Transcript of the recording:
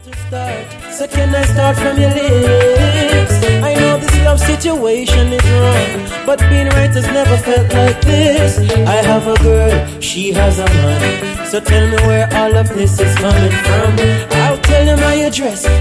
start. So can I start from your lips? I know this love situation is wrong, but being right has never felt like this. I have a girl, she has a man. So tell me where all of this is coming from. I'll tell you my address,